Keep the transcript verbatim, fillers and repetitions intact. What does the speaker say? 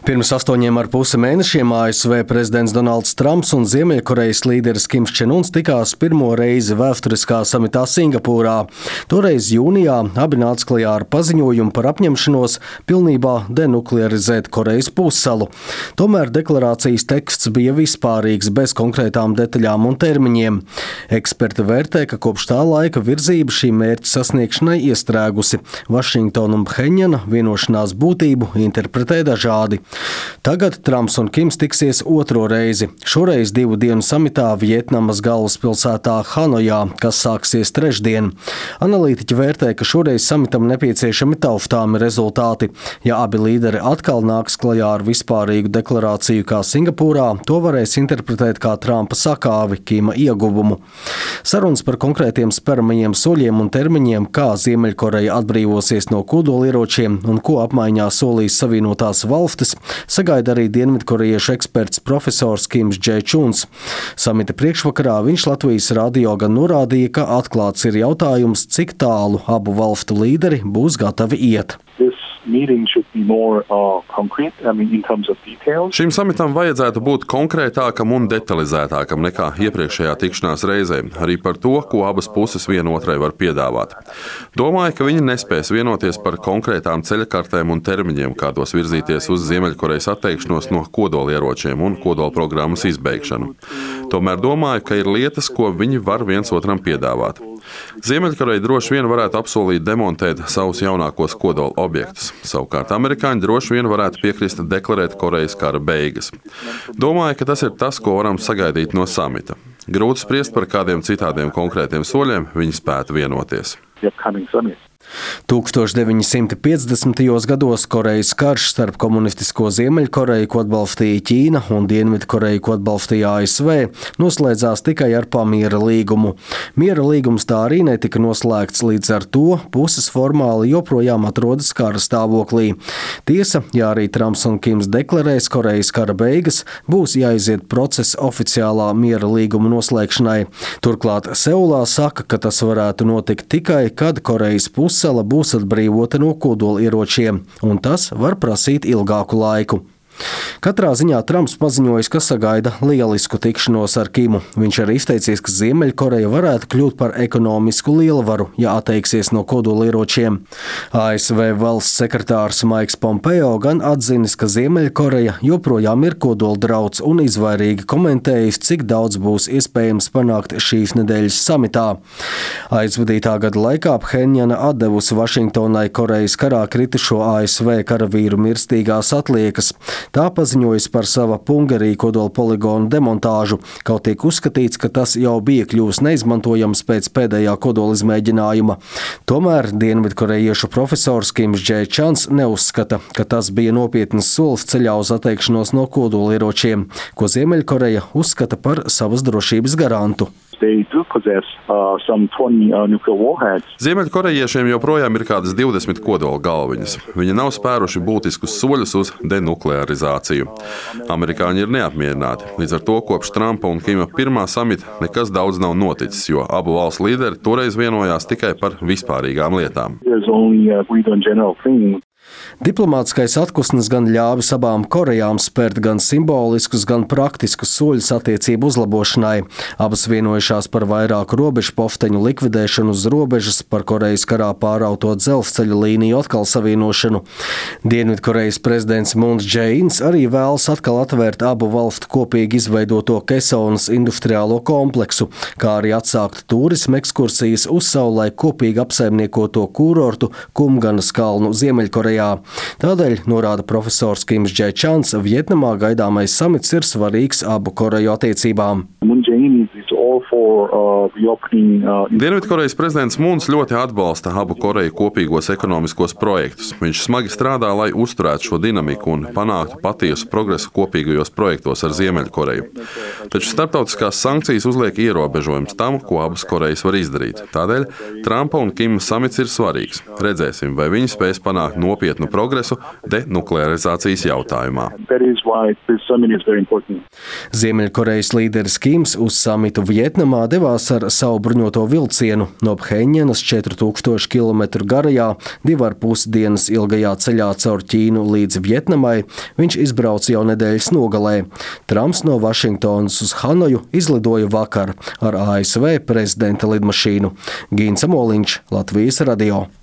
Pirms astoņiem ar pusi mēnešiem A S V prezidents Donalds Trumps un Ziemeļkorejas līderis Kims Čen Uns tikās pirmo reizi vēsturiskā samitā Singapūrā. Toreiz jūnijā abi nāca klajā ar paziņojumu par apņemšanos pilnībā denuklearizēt Korejas pussalu. Tomēr deklarācijas teksts bija vispārīgs, bez konkrētām detaļām un termiņiem. Eksperti vērtē, ka kopš tā laika virzība šī mērķa sasniegšanai iestrēgusi. Vašingtona un Pheņģena vienošanās būtību interpretē dažādi. Tagad Trumps un Kims tiksies otro reizi. Šoreiz divu dienu samitā Vietnamas galvaspilsētā Hanojā, kas sāksies trešdien. Analītiķi vērtē, ka šoreiz samitam nepieciešami taustāmi rezultāti. Ja abi līderi atkal nāks klajā ar vispārīgu deklarāciju kā Singapūrā, to varēs interpretēt kā Trumpa sakāvi, Kima ieguvumu. Sarunas par konkrētiem speramajiem soļiem un termiņiem, kā Ziemeļkoreja atbrīvosies no kodolieročiem un ko apmaiņā solīs Savienotās valstis, sagaida arī dienvidkorejiešu eksperts profesors Kims Džē Čuns. Samita priekšvakarā viņš Latvijas radio gan norādīja, ka atklāts ir jautājums, cik tālu abu valstu līderi būs gatavi iet. More, uh, concrete, I mean, in terms of details. Šim samitam vajadzētu būt konkrētākam un detalizētākam nekā iepriekšējā tikšanās reizē, arī par to, ko abas puses vienotrai var piedāvāt. Domāju, ka viņi nespēs vienoties par konkrētām ceļakartēm un termiņiem, kādos virzīties uz Ziemeļkorejas atteikšanos no kodolieročiem un kodolprogrammas izbeigšanu. Tomēr domāju, ka ir lietas, ko viņi var viens otram piedāvāt. Ziemeļkoreja droši vien varētu apsolīt demontēt savus jaunākos kodola objektus. Savukārt amerikāņi droši vien varētu piekrist deklarēt Korejas kara beigas. Domāju, ka tas ir tas, ko varam sagaidīt no samita. Grūti spriest par kādiem citādiem konkrētiem soļiem viņi spētu vienoties. tūkstoš deviņi simti piecdesmitajos gados Korejas karš starp komunistisko Ziemeļkoreju, ko atbalstīja Ķīna, un Dienvidkoreju, ko atbalstīja A S V, noslēdzās tikai ar pamiera līgumu. Miera līgums tā arī netika noslēgts, līdz ar to puses formāli joprojām atrodas kara stāvoklī. Tiesa, ja arī Trumps un Kims deklarēs Korejas kara beigas, būs jāiziet process oficiālā miera līguma noslēgšanai. Turklāt Seulā saka, ka tas varētu notikt tikai, kad Korejas puse Sala būs atbrīvota no kodolieročiem, un tas var prasīt ilgāku laiku. Katrā ziņā Trumps paziņojis, ka sagaida lielisku tikšanos ar Kimu. Viņš arī izteicies, ka Ziemeļkoreja varētu kļūt par ekonomisku lielvaru, ja atteiksies no kodolieročiem. A S V valsts sekretārs Maiks Pompeo gan atzinis, ka Ziemeļkoreja joprojām ir kodoldrauds un izvairīgi komentējis, cik daudz būs iespējams panākt šīs nedēļas samitā. Aizvadītā gada laikā Pheņģena atdevusi Vašingtonai Korejas karā kritušo A S V karavīru mirstīgās atliekas. Tā paziņojas par sava Pungarī kodola poligonu demontāžu, kaut tiek uzskatīts, ka tas jau bija kļūs neizmantojams pēc pēdējā kodola izmēģinājuma. Tomēr dienvidkorejiešu profesors Kims Džē Čans neuzskata, ka tas bija nopietnas solis ceļā uz atteikšanos no kodolieročiem, ko Ziemeļkoreja uzskata par savas drošības garantu. Ziemeļkorejiešiem joprojām ir kādas divdesmit kodola galviņas. Viņi nav spēruši būtiskus soļus uz denuklearizāciju. Amerikāņi ir neapmierināti. Līdz ar to kopš Trumpa un Kima pirmā samita nekas daudz nav noticis, jo abu valstu līderi toreiz vienojās tikai par vispārīgām lietām. Diplomātiskais atpūsnis gan ļāvis abām Korejām spērt gan simboliskus, gan praktiskus soļus attiecību uzlabošanai. Abas vienojušās par vairāku robežu pofteņu likvidēšanu uz robežas, par Korejas karā pārauto dzelzceļa līniju atkal savienošanu. Dienvidkorejas prezidents Mūns Džē-ins arī vēlas atkal atvērt abu valstu kopīgi izveidoto Kesonas industriālo kompleksu, kā arī atsākt turisma ekskursijas uz savulaik kopīgi apsaimniekoto kūrortu Kumganas kalnu Ziemeļkorejā. Tādēļ, norāda profesors Kims Džē Čans, Vietnamā gaidāmais samits ir svarīgs abu Koreju attiecībām. Dienvidkorejas prezidents Mūns ļoti atbalsta abu Koreju kopīgos ekonomiskos projektus. Viņš smagi strādā, lai uzturētu šo dinamiku un panāktu patiesu progresu kopīgajos projektos ar Ziemeļkoreju. Taču starptautiskās sankcijas uzliek ierobežojums tam, ko abas Korejas var izdarīt. Tādēļ Trumpa un Kima samits ir svarīgs. Redzēsim, vai viņi spēs panākt nopietnu progresu denuklearizācijas jautājumā. Ziemeļkorejas līderis Kims uz samitu Vietnamā Vietnamā devās ar savu bruņoto vilcienu no Pheņģenas četru tūkstošu kilometru garajā, divu ar pus dienas ilgajā ceļā caur Ķīnu līdz Vietnamai. Viņš izbrauca jau nedēļas nogalē. Trumps no Vašingtonas uz Hanoju izlidoja vakar ar A S V prezidenta lidmašīnu. Gīns Amoliņš, Latvijas radio.